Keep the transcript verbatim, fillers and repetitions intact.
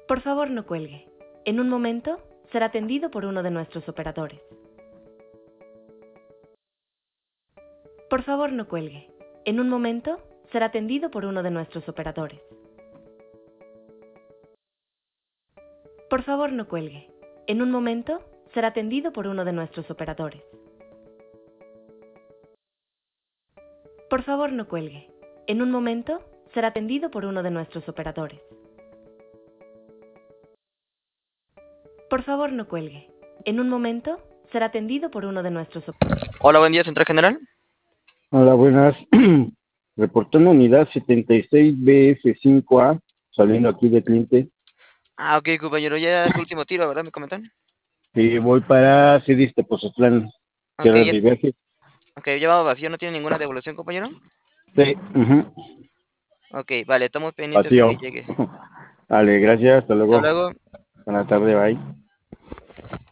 Por favor, no cuelgue. En un momento será atendido por uno de nuestros operadores. Por favor, no cuelgue. En un momento será atendido por uno de nuestros operadores. Por favor, no cuelgue. En un momento será atendido por uno de nuestros operadores. Por favor, no cuelgue. En un momento será atendido por uno de nuestros operadores. Por favor, no cuelgue. En un momento será atendido por uno de nuestros operadores. Hola, buen día, Central General. Hola, buenas. Reportando unidad setenta y seis B F cinco A, saliendo aquí de cliente. Ah, ok, compañero, ya es su último tiro, ¿verdad? Me comentan. Y voy para Cedis Tepoztlán, Ok, cierre ya, de viaje. ok, ya va vacío, ¿no tiene ninguna devolución, compañero? Sí, ujú. Ok, vale, estamos pendientes de Vacío. que llegue. Vale, gracias, hasta Hasta luego. luego. Buenas tardes, bye.